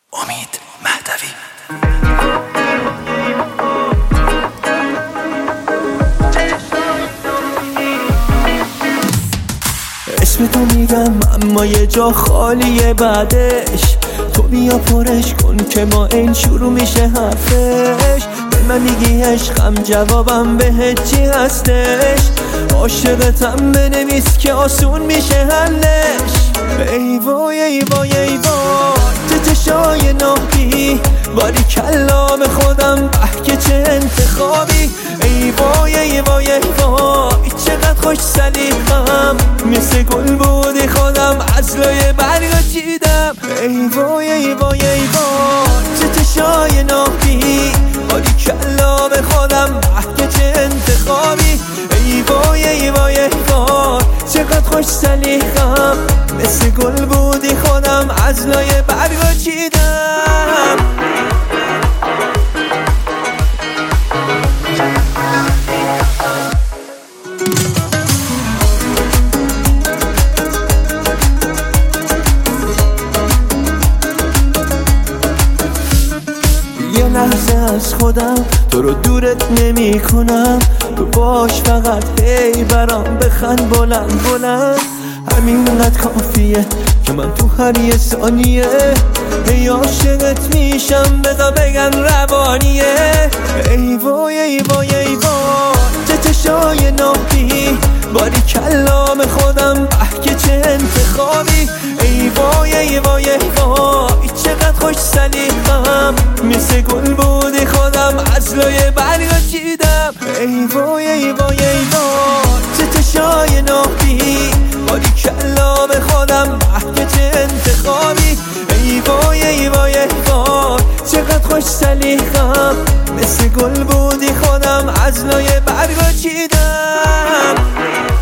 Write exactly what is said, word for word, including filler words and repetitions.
امید مهدوی. اسم تو میگم اما یه جا خالیه بعدش، تو بیا پرش کن که ما این شروع میشه حرفش. به من میگی عشقم جوابم بهت چی هستش، عاشقتم بنویس که آسون میشه حلش. ای وای ای وای ای وای چه چشای ناهی، باری کلا به خودم به که چه انتخابی. ای وای ای وای ای وای چقدر خوش سلیقم، مثل گل بودی خودم از لای برگا چیدم. ای وای ای وای ای وای چه چشای ناهی، باری کلا به خودم به که چه انتخابی. ای وای ای وای ای وای چقدر خوش سلیقم، مثل گل بودی خودم از لای برگا چیدم. یه لحظه از خودم تو رو دورت نمی کنم، تو باش فقط هی برام بخند بلند بلند. همینقدر کافیه که من تو هر یه ثانیه هی عاشقت میشم، بذار بگن روانیه. ای وای ای وای ای وای چه چشای ناهی، باری کلام خودم به که چه انتخابی. ای وای ای وای ای وای چقدر خوش سلیقم، مثل گل بودی خودم از لای برگا چیدم. ای وای ای وای ای وای چه چشای ناهی، باری کلام خودم به که چه انتخابی. ای وای ای وای ای وای چقدر خوش سلیقم، مثل گل بودی خودم از لای برگا چیدم.